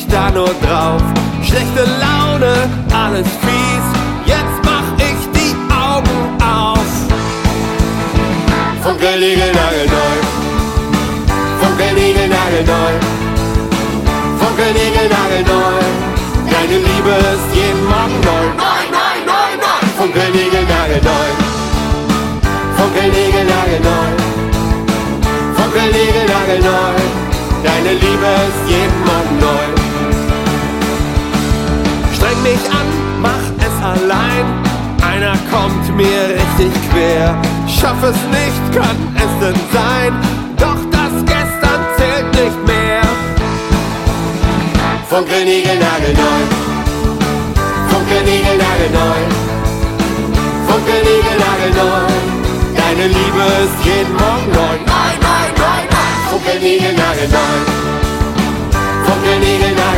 da nur drauf. Schlechte Laune, alles fies, jetzt mach ich die Augen auf. Funkelnigelnagelneu, funkelnigelnagelneu, funkelnigelnagelneu. Deine Liebe ist jeden Morgen neu. Neu, neu, neu, neu. Funkelnigelnagelneu, funkelnigelnagelneu, funkelnigelnagelneu. Deine Liebe ist jeden Morgen neu. Streng mich an, mach es allein. Einer kommt mir richtig quer. Schaff es nicht, kann es denn sein? Doch das Gestern zählt nicht mehr. Funkelnigelnagelneu, funkelnigelnagelneu, funkelnigelnagelneu. Deine Liebe ist jeden Morgen neu. Neu, neu, neu, neu. Funkelnigelnagelneu, funkelnigelnagelneu.